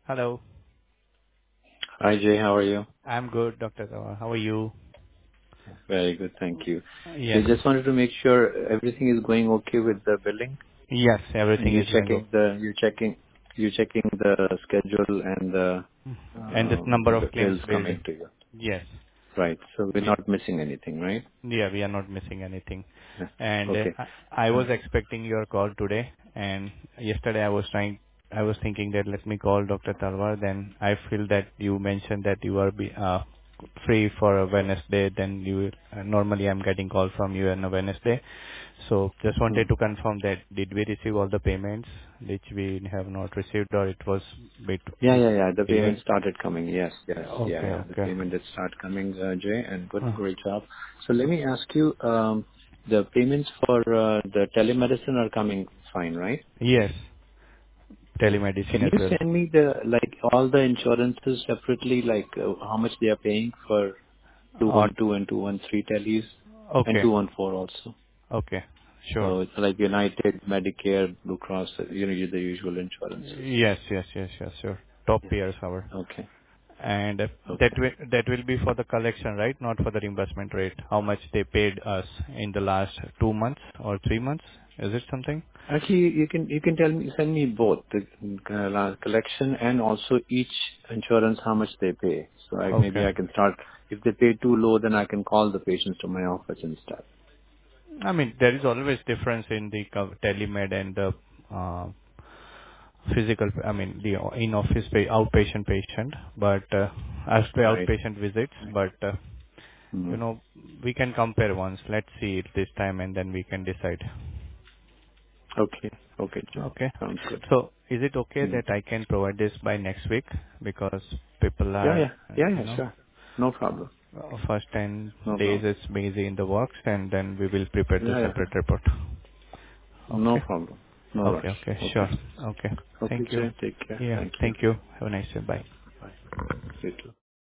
Hello. Hi, Jay. How are you? I'm good, Dr. Tawar. How are you? Very good, thank you. Jay, Yes. just wanted to make sure everything is going okay with the billing, Yes, and everything is going okay. you're checking the schedule and And this number the of claims bills coming building. to you. Yes. Right. So we're We, not missing anything, right? yeah, we are not missing anything. Yeah. And Okay. I Uh, was expecting your call today, and yesterday I was thinking that let me call Dr. Talwar. Then I feel that you mentioned that you are free for a Wednesday. Then normally I'm getting call from you on a Wednesday. So just hmm. wanted to confirm that did we receive all the payments which we have not received, or it was bit Yeah. The payment delayed? started coming. Yes. Okay, Yeah. The okay. payment did start coming, Jay, and good, Uh, great job. So let me ask you, the payments for the telemedicine are coming fine, right? yes, Can telemedicine as you well. send me all the insurances separately, how much they are paying for Or 212 and 213 teles and okay, 214 also? okay, sure. So it's like United, Medicare, Blue Cross, the usual insurances. Yes, sure. Top Yeah. tiers our. Okay. And Okay. that will be for the collection, right? Not for the reimbursement rate. How much they paid us in the last 2 months or 3 months? Is it something? Actually, you can send me both the collection and also each insurance how much they pay. So maybe Okay. I can start. If they pay too low, then I can call the patients to my office instead. I mean, there is always difference in the telemed and the uh, physical, I mean, the in-office outpatient patient, but as per Right. outpatient visits, Right. but Hmm. we can compare once. Let's see it this time, and then we can decide. Okay. Okay, Jay. Okay. Sounds good. So is it okay Hmm. that I can provide this by next week? Because people Yeah, are, yeah. Yeah, sure. No problem. first 10 No days problem. is busy in the works, and then we will prepare the Yeah. separate report. No Okay. problem. No rush. Okay. Okay. Sure. Okay. Okay, Thank you. Jay. Take care. Yeah. Thank you. Thank you. Have a nice day. Bye. Bye. You too.